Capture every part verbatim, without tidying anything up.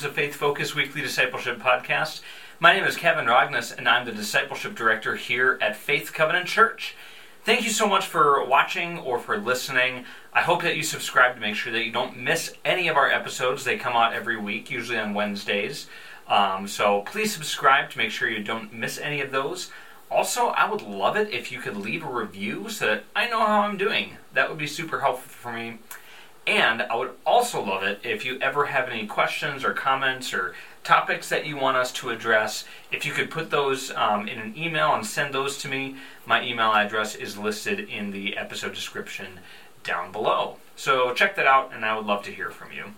to Faith Focus Weekly Discipleship Podcast. My name is Kevin Rogness, and I'm the Discipleship Director here at Faith Covenant Church. Thank you so much for watching or for listening. I hope that you subscribe to make sure that you don't miss any of our episodes. They come out every week, usually on Wednesdays. Um, so please subscribe to make sure you don't miss any of those. Also, I would love it if you could leave a review so that I know how I'm doing. That would be super helpful for me. And I would also love it if you ever have any questions or comments or topics that you want us to address. If you could put those um, in an email and send those to me, my email address is listed in the episode description down below. So check that out, and I would love to hear from you.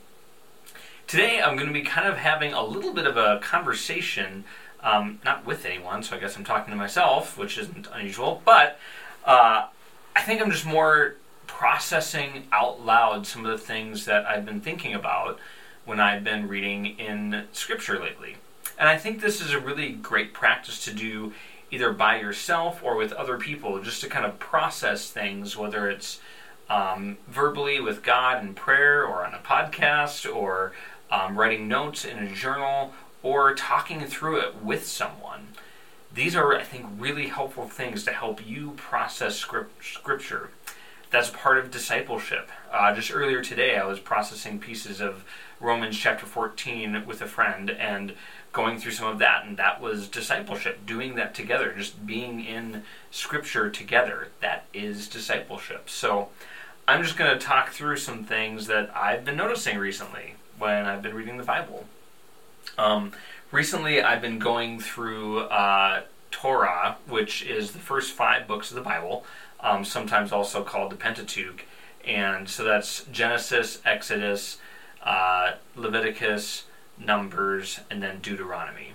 Today I'm going to be kind of having a little bit of a conversation, um, not with anyone, so I guess I'm talking to myself, which isn't unusual, but uh, I think I'm just more processing out loud some of the things that I've been thinking about when I've been reading in Scripture lately. And I think this is a really great practice to do either by yourself or with other people, just to kind of process things, whether it's um, verbally with God in prayer or on a podcast or um, writing notes in a journal or talking through it with someone. These are, I think, really helpful things to help you process script, Scripture. That's part of discipleship. Uh, just earlier today, I was processing pieces of Romans chapter fourteen with a friend and going through some of that, and that was discipleship, doing that together, just being in Scripture together. That is discipleship. So I'm just going to talk through some things that I've been noticing recently when I've been reading the Bible. Um, recently, I've been going through uh, Torah, which is the first five books of the Bible, Um, sometimes also called the Pentateuch. And so that's Genesis, Exodus, uh, Leviticus, Numbers, and then Deuteronomy.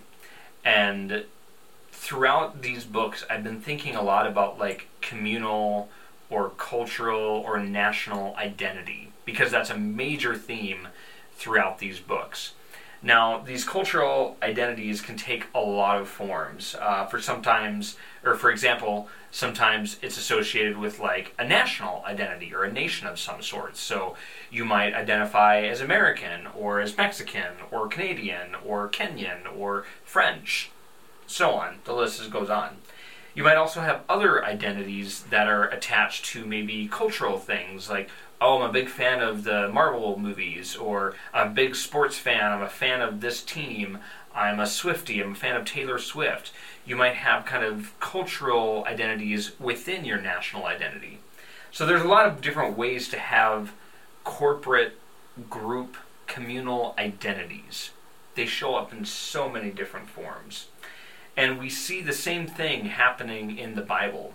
And throughout these books, I've been thinking a lot about like communal or cultural or national identity, because that's a major theme throughout these books. Now, these cultural identities can take a lot of forms. Uh, for sometimes, or for example, sometimes it's associated with like a national identity or a nation of some sort. So you might identify as American or as Mexican or Canadian or Kenyan or French, so on. The list goes on. You might also have other identities that are attached to maybe cultural things like, oh, I'm a big fan of the Marvel movies, or I'm a big sports fan, I'm a fan of this team, I'm a Swiftie, I'm a fan of Taylor Swift. You might have kind of cultural identities within your national identity. So there's a lot of different ways to have corporate, group, communal identities. They show up in so many different forms. And we see the same thing happening in the Bible.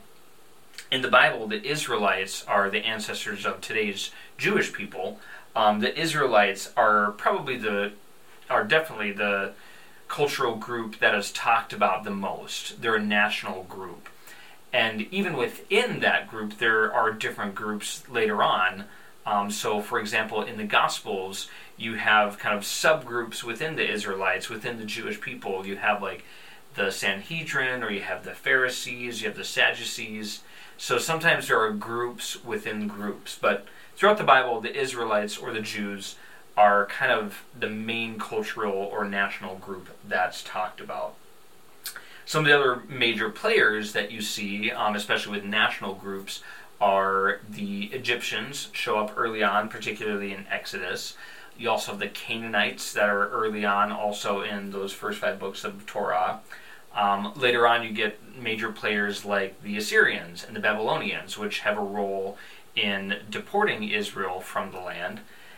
In the Bible, the Israelites are the ancestors of today's Jewish people. Um, the Israelites are probably the, are definitely the cultural group that is talked about the most. They're a national group. And even within that group, there are different groups later on. Um, so, for example, in the Gospels, you have kind of subgroups within the Israelites, within the Jewish people. You have like the Sanhedrin, or you have the Pharisees, you have the Sadducees. So sometimes there are groups within groups, but throughout the Bible, the Israelites or the Jews are kind of the main cultural or national group that's talked about. Some of the other major players that you see, um, especially with national groups, are the Egyptians, show up early on, particularly in Exodus. You also have the Canaanites that are early on, also in those first five books of Torah. Um, later on, you get major players like the Assyrians and the Babylonians, which have a role in deporting Israel from the land.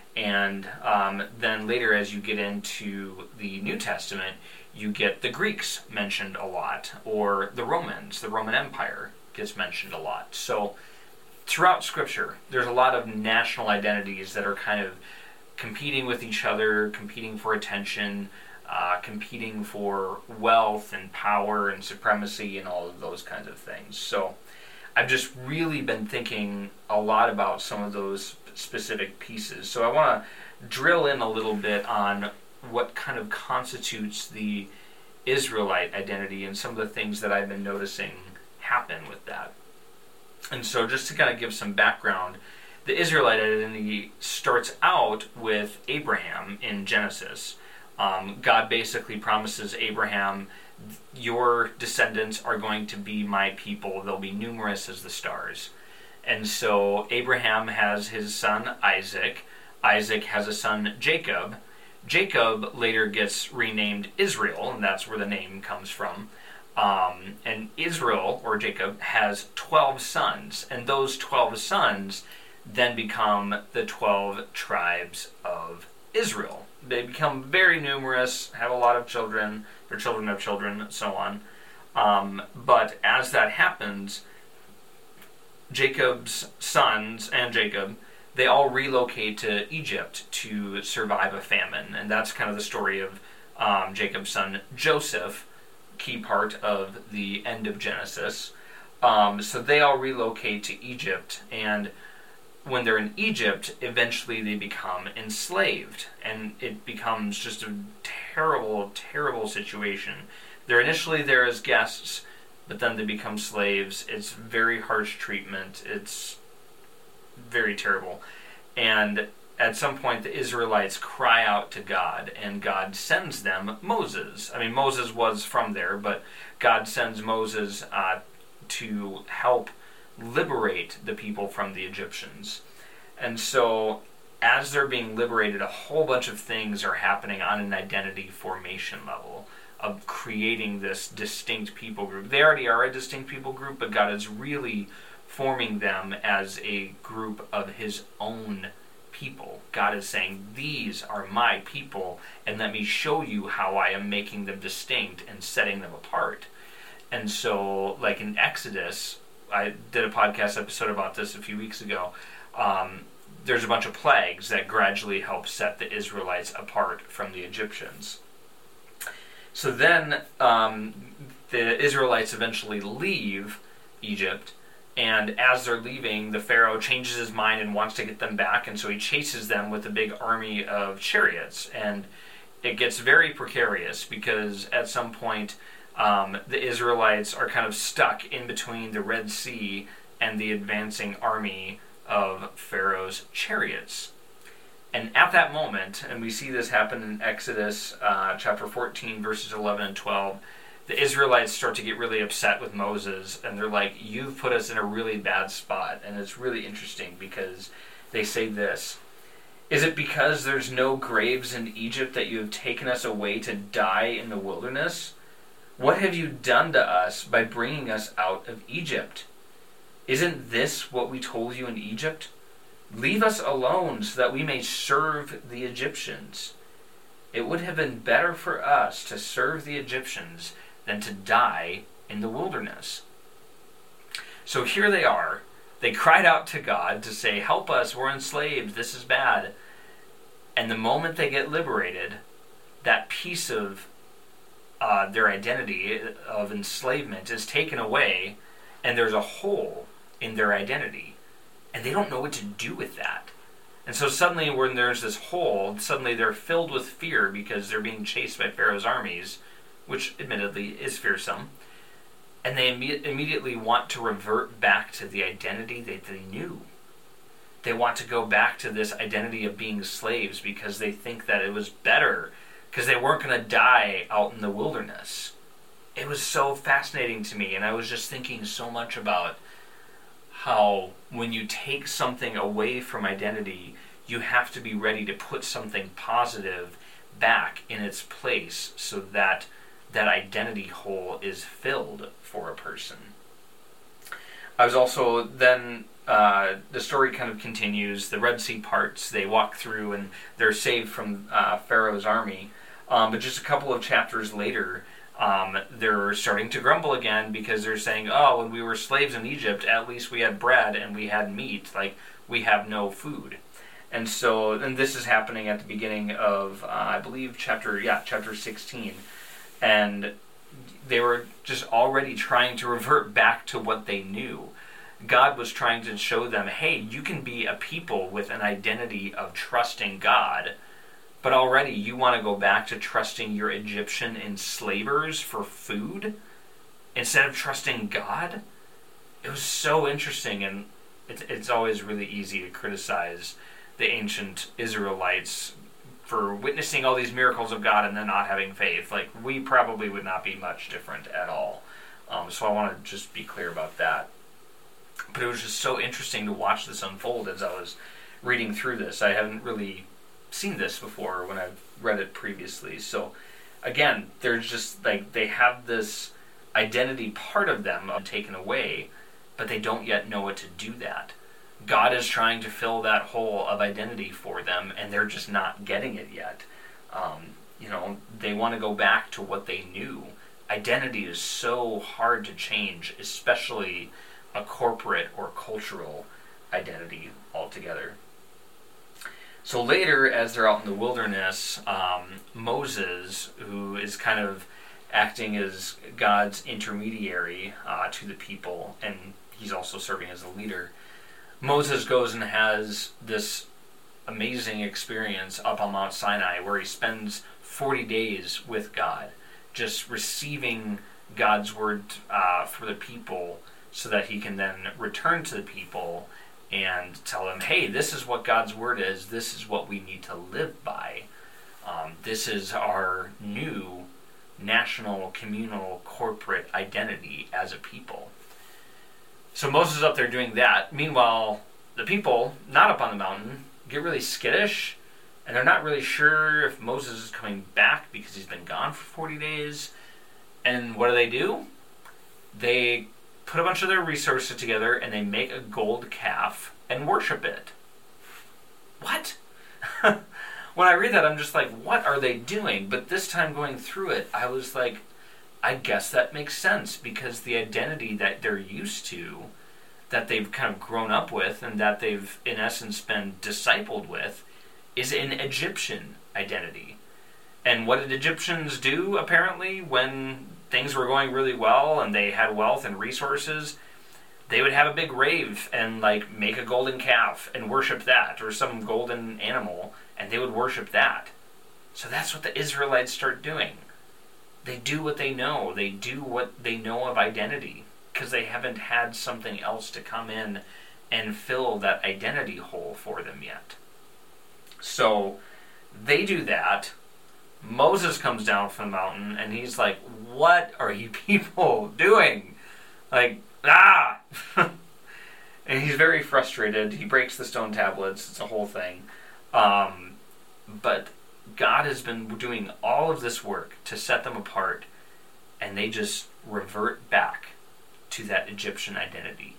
And um, then later, as you get into the New Testament, you get the Greeks mentioned a lot, or the Romans, the Roman Empire gets mentioned a lot. So throughout Scripture, there's a lot of national identities that are kind of competing with each other, competing for attention, Uh, competing for wealth and power and supremacy and all of those kinds of things. So I've just really been thinking a lot about some of those specific pieces. So I want to drill in a little bit on what kind of constitutes the Israelite identity and some of the things that I've been noticing happen with that. And so just to kind of give some background, the Israelite identity starts out with Abraham in Genesis. Um, God basically promises Abraham, your descendants are going to be my people. They'll be numerous as the stars. And so Abraham has his son Isaac. Isaac has a son Jacob. Jacob later gets renamed Israel, and that's where the name comes from. Um, and Israel, or Jacob, has twelve sons. And those twelve sons then become the twelve tribes of Israel. They become very numerous, have a lot of children, their children have children, so on. Um, but as that happens, Jacob's sons and Jacob, they all relocate to Egypt to survive a famine. And that's kind of the story of um, Jacob's son Joseph, key part of the end of Genesis. Um, so they all relocate to Egypt, and when they're in Egypt, eventually they become enslaved, and it becomes just a terrible, terrible situation. They're initially there as guests, but then they become slaves. It's very harsh treatment. It's very terrible. And at some point, the Israelites cry out to God, and God sends them Moses. I mean, Moses was from there, but God sends Moses uh, to help liberate the people from the Egyptians. And so, as they're being liberated, a whole bunch of things are happening on an identity formation level of creating this distinct people group. They already are a distinct people group, but God is really forming them as a group of His own people. God is saying, these are my people, and let me show you how I am making them distinct and setting them apart. And so, like in Exodus, I did a podcast episode about this a few weeks ago. Um, there's a bunch of plagues that gradually help set the Israelites apart from the Egyptians. So then um, the Israelites eventually leave Egypt, and as they're leaving, the Pharaoh changes his mind and wants to get them back, and so he chases them with a big army of chariots. And it gets very precarious because at some point um, the Israelites are kind of stuck in between the Red Sea and the advancing army of Pharaoh's chariots. And at that moment, and we see this happen in Exodus uh, chapter fourteen, verses eleven and twelve, the Israelites start to get really upset with Moses, and they're like, you've put us in a really bad spot. And it's really interesting because they say this: is it because there's no graves in Egypt that you have taken us away to die in the wilderness? What have you done to us by bringing us out of Egypt? Isn't this what we told you in Egypt? Leave us alone so that we may serve the Egyptians. It would have been better for us to serve the Egyptians than to die in the wilderness. So here they are. They cried out to God to say, help us, we're enslaved, this is bad. And the moment they get liberated, that piece of uh, their identity of enslavement is taken away, and there's a hole in their identity. And they don't know what to do with that. And so suddenly when there's this hole, suddenly they're filled with fear because they're being chased by Pharaoh's armies, which admittedly is fearsome. And they imme- immediately want to revert back to the identity that they knew. They want to go back to this identity of being slaves because they think that it was better, because they weren't going to die out in the wilderness. It was so fascinating to me, and I was just thinking so much about how when you take something away from identity, you have to be ready to put something positive back in its place so that that identity hole is filled for a person. I was also then, uh, the story kind of continues, the Red Sea parts, they walk through and they're saved from uh, Pharaoh's army. Um, but just a couple of chapters later, um, they're starting to grumble again because they're saying, oh, when we were slaves in Egypt, at least we had bread and we had meat, like we have no food. And so, and this is happening at the beginning of, uh, I believe, chapter, yeah, chapter sixteen. And they were just already trying to revert back to what they knew. God was trying to show them, hey, you can be a people with an identity of trusting God, but already you want to go back to trusting your Egyptian enslavers for food instead of trusting God? It was so interesting, and it's, it's always really easy to criticize the ancient Israelites for witnessing all these miracles of God and then not having faith. Like, we probably would not be much different at all. Um, so I want to just be clear about that. But it was just so interesting to watch this unfold as I was reading through this. I haven't really seen this before when I've read it previously. So again, there's just like, they have this identity part of them taken away, but they don't yet know what to do that. God is trying to fill that hole of identity for them, and they're just not getting it yet. Um, you know, they want to go back to what they knew. Identity is so hard to change, especially a corporate or cultural identity altogether. So later, as they're out in the wilderness, um, Moses, who is kind of acting as God's intermediary uh, to the people, and he's also serving as a leader, Moses goes and has this amazing experience up on Mount Sinai where he spends forty days with God, just receiving God's word uh, for the people so that he can then return to the people and tell them, hey, this is what God's word is, this is what we need to live by. Um, this is our new national, communal, corporate identity as a people. So Moses is up there doing that. Meanwhile, the people, not up on the mountain, get really skittish, and they're not really sure if Moses is coming back because he's been gone for forty days. And what do they do? They put a bunch of their resources together, and they make a gold calf and worship it. What? When I read that, I'm just like, what are they doing? But this time going through it, I was like, I guess that makes sense, because the identity that they're used to, that they've kind of grown up with, and that they've, in essence, been discipled with, is an Egyptian identity. And what did Egyptians do, apparently, when things were going really well and they had wealth and resources? They would have a big rave and, like, make a golden calf and worship that, or some golden animal, and they would worship that. So that's what the Israelites start doing. They do what they know. They do what they know of identity, because they haven't had something else to come in and fill that identity hole for them yet. So they do that. Moses comes down from the mountain, and he's like, what are you people doing? Like, ah! And he's very frustrated. He breaks the stone tablets. It's a whole thing. Um, but God has been doing all of this work to set them apart, and they just revert back to that Egyptian identity.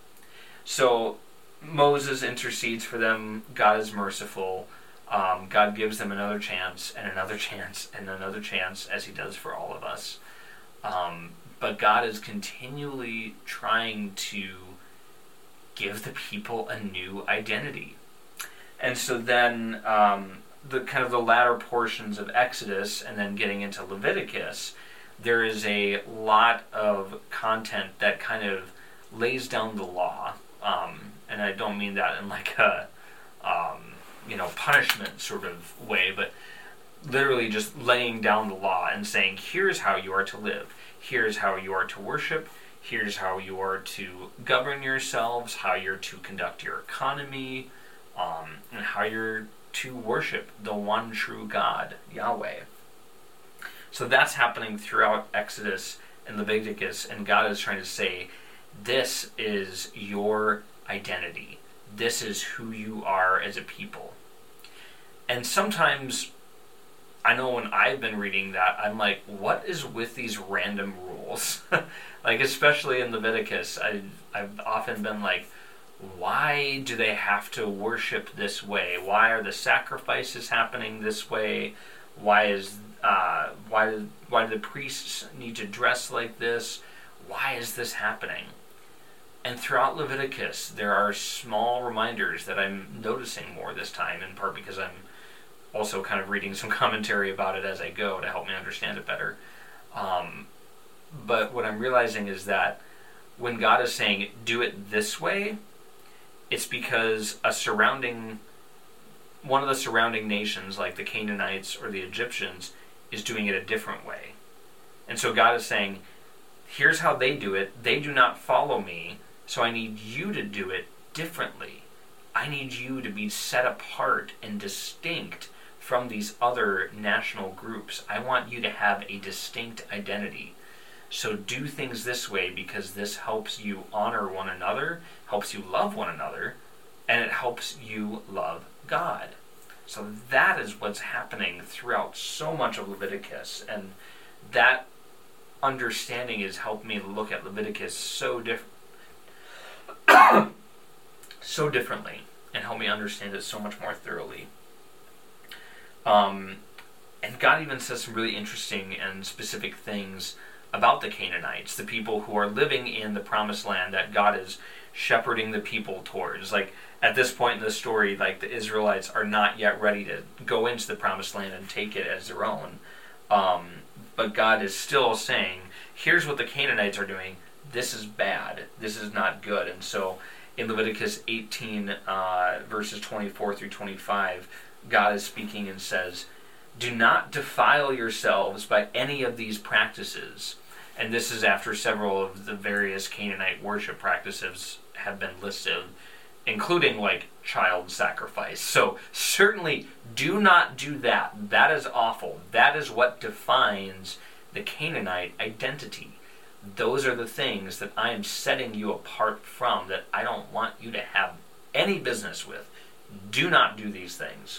So Moses intercedes for them. God is merciful. Um, God gives them another chance and another chance and another chance, as he does for all of us. Um, but God is continually trying to give the people a new identity. And so then um, the kind of the latter portions of Exodus and then getting into Leviticus, there is a lot of content that kind of lays down the law. Um, and I don't mean that in like a um, you know, punishment sort of way, but literally just laying down the law and saying, here's how you are to live. Here's how you are to worship. Here's how you are to govern yourselves, how you're to conduct your economy, um, and how you're to worship the one true God, Yahweh. So that's happening throughout Exodus and Leviticus, and God is trying to say, this is your identity. This is who you are as a people. And sometimes, I know when I've been reading that, I'm like, what is with these random rules? Like, especially in Leviticus, I've, I've often been like, why do they have to worship this way? Why are the sacrifices happening this way? Why is uh, why do, why do the priests need to dress like this? Why is this happening? And throughout Leviticus, there are small reminders that I'm noticing more this time, in part because I'm also kind of reading some commentary about it as I go to help me understand it better. Um, but what I'm realizing is that when God is saying, do it this way, it's because a surrounding, one of the surrounding nations, like the Canaanites or the Egyptians, is doing it a different way. And so God is saying, here's how they do it. They do not follow me, so I need you to do it differently. I need you to be set apart and distinct from these other national groups. I want you to have a distinct identity. So do things this way because this helps you honor one another, helps you love one another, and it helps you love God. So that is what's happening throughout so much of Leviticus, and that understanding has helped me look at Leviticus so diff- so differently, and help me understand it so much more thoroughly. Um, and God even says some really interesting and specific things about the Canaanites, the people who are living in the promised land that God is shepherding the people towards. Like, at this point in the story, like, the Israelites are not yet ready to go into the promised land and take it as their own. Um, but God is still saying, here's what the Canaanites are doing. This is bad. This is not good. And so in Leviticus eighteen, uh, verses twenty-four through twenty-five, God is speaking and says, do not defile yourselves by any of these practices. And this is after several of the various Canaanite worship practices have been listed, including like child sacrifice. So certainly do not do that. That is awful. That is what defines the Canaanite identity. Those are the things that I am setting you apart from, that I don't want you to have any business with. Do not do these things.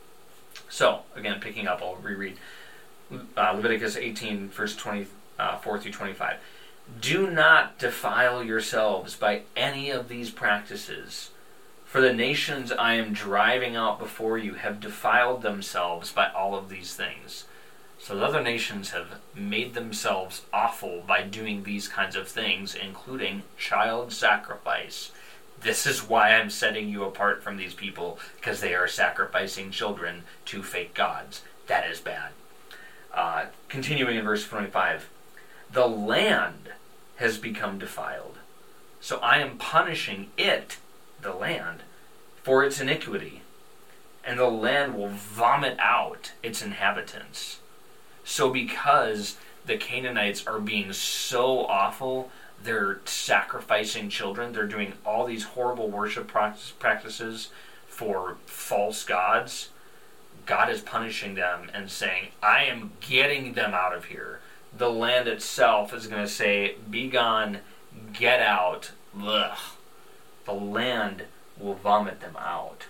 So, again, picking up, I'll reread uh, Leviticus eighteen, verse twenty-four through twenty-five. Do not defile yourselves by any of these practices, for the nations I am driving out before you have defiled themselves by all of these things. So the other nations have made themselves awful by doing these kinds of things, including child sacrifice. This is why I'm setting you apart from these people, because they are sacrificing children to fake gods. That is bad. Uh, continuing in verse twenty-five. The land has become defiled, so I am punishing it, the land, for its iniquity, and the land will vomit out its inhabitants. So because the Canaanites are being so awful, they're sacrificing children, they're doing all these horrible worship practices for false gods, God is punishing them and saying, I am getting them out of here. The land itself is going to say, be gone, get out. Ugh. The land will vomit them out.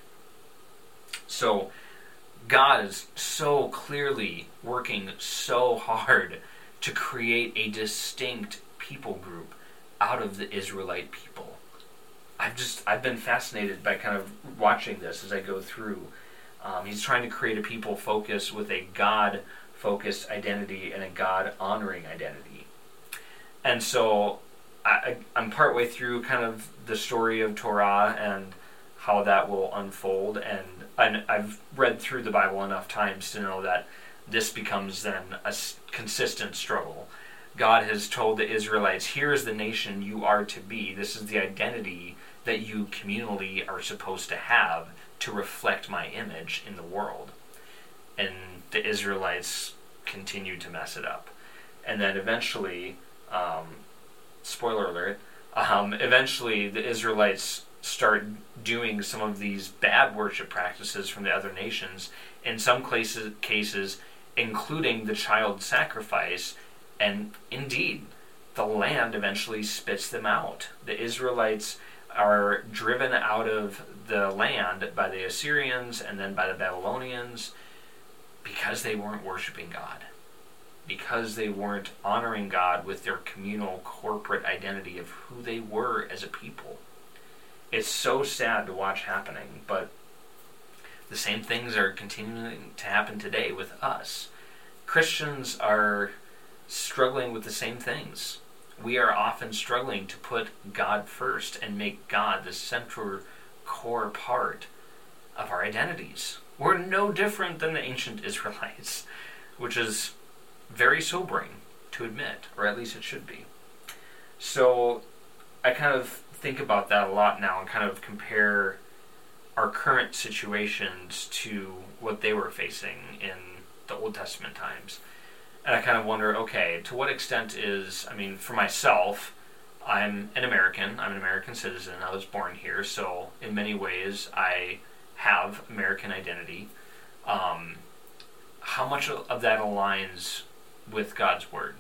So God is so clearly working so hard to create a distinct people group out of the Israelite people. I've just, I've been fascinated by kind of watching this as I go through. Um, he's trying to create a people focus with a God-focused identity and a God-honoring identity. And so I, I'm partway through kind of the story of Torah and how that will unfold, and, and I've read through the Bible enough times to know that this becomes then a s- consistent struggle. God has told the Israelites, here is the nation you are to be. This is the identity that you communally are supposed to have to reflect my image in the world. And the Israelites continue to mess it up. And then eventually, um, spoiler alert, um, eventually the Israelites start doing some of these bad worship practices from the other nations, in some cases, cases including the child sacrifice, and indeed, the land eventually spits them out. The Israelites are driven out of the land by the Assyrians and then by the Babylonians because they weren't worshiping God, because they weren't honoring God with their communal corporate identity of who they were as a people. It's so sad to watch happening, but the same things are continuing to happen today with us. Christians are struggling with the same things. We are often struggling to put God first and make God the central core part of our identities. We're no different than the ancient Israelites, which is very sobering to admit, or at least it should be. So I kind of think about that a lot now and kind of compare our current situations to what they were facing in the Old Testament times. And I kind of wonder, okay, to what extent is, I mean, for myself, I'm an American, I'm an American citizen, I was born here, so in many ways I have American identity. Um, how much of that aligns with God's Word?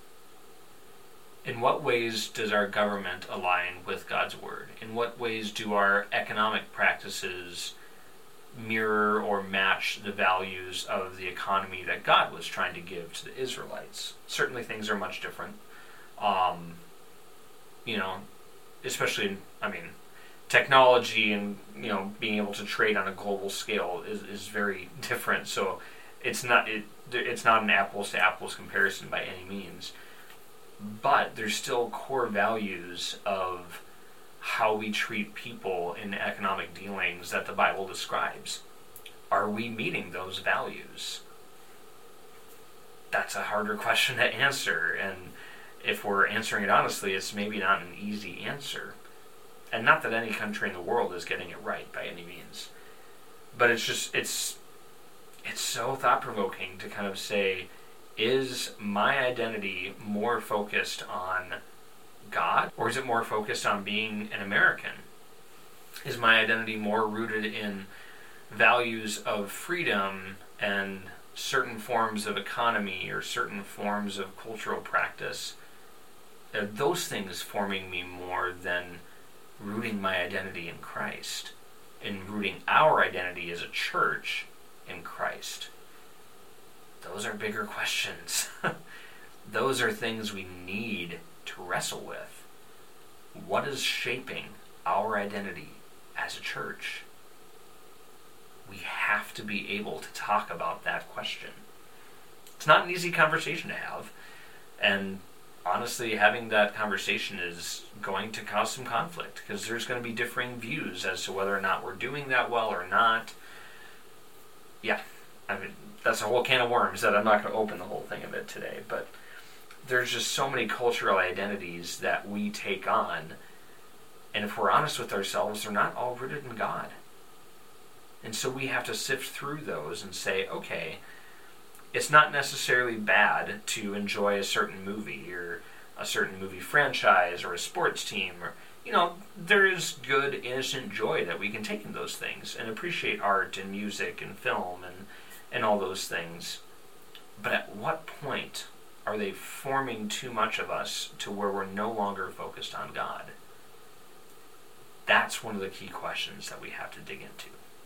In what ways does our government align with God's Word? In what ways do our economic practices mirror or match the values of the economy that God was trying to give to the Israelites? Certainly things are much different. Um, you know, especially, in, I mean, technology and, you know, being able to trade on a global scale is, is very different. So it's not it it's not an apples to apples comparison by any means. But there's still core values of how we treat people in economic dealings that the Bible describes. Are we meeting those values? That's a harder question to answer, and if we're answering it honestly, it's maybe not an easy answer. And not that any country in the world is getting it right by any means. But it's just, it's, it's so thought-provoking to kind of say, is my identity more focused on God, or is it more focused on being an American? Is my identity more rooted in values of freedom and certain forms of economy or certain forms of cultural practice? Are those things forming me more than rooting my identity in Christ and rooting our identity as a church in Christ? Those are bigger questions. Those are things we need to wrestle with. What is shaping our identity as a church? We have to be able to talk about that question. It's not an easy conversation to have, and honestly, having that conversation is going to cause some conflict, because there's going to be differing views as to whether or not we're doing that well or not. Yeah, I mean, that's a whole can of worms that I'm not going to open the whole thing of it today, but there's just so many cultural identities that we take on, and if we're honest with ourselves, they're not all rooted in God. And so we have to sift through those and say, okay, it's not necessarily bad to enjoy a certain movie or a certain movie franchise or a sports team, or, you know, there is good, innocent joy that we can take in those things and appreciate art and music and film and and all those things. But at what point are they forming too much of us to where we're no longer focused on God? That's one of the key questions that we have to dig into.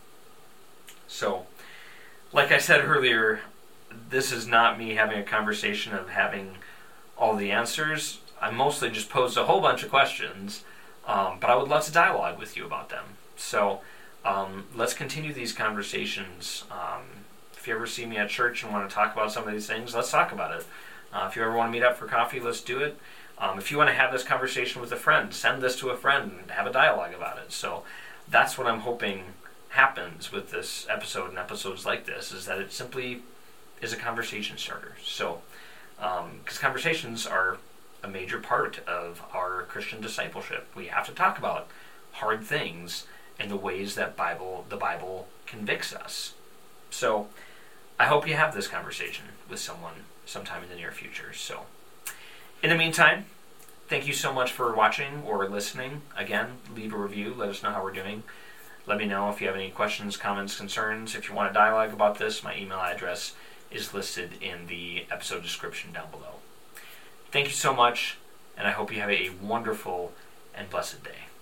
So, like I said earlier, this is not me having a conversation of having all the answers. I mostly just posed a whole bunch of questions, um, but I would love to dialogue with you about them. So, um, let's continue these conversations. Um, If you ever see me at church and want to talk about some of these things, let's talk about it. Uh, if you ever want to meet up for coffee, let's do it. Um, if you want to have this conversation with a friend, send this to a friend and have a dialogue about it. So that's what I'm hoping happens with this episode and episodes like this, is that it simply is a conversation starter. So, because um, conversations are a major part of our Christian discipleship. We have to talk about hard things in the ways that Bible the Bible convicts us. So, I hope you have this conversation with someone sometime in the near future. So, in the meantime, thank you so much for watching or listening. Again, leave a review. Let us know how we're doing. Let me know if you have any questions, comments, concerns. If you want to dialogue about this, my email address is listed in the episode description down below. Thank you so much, and I hope you have a wonderful and blessed day.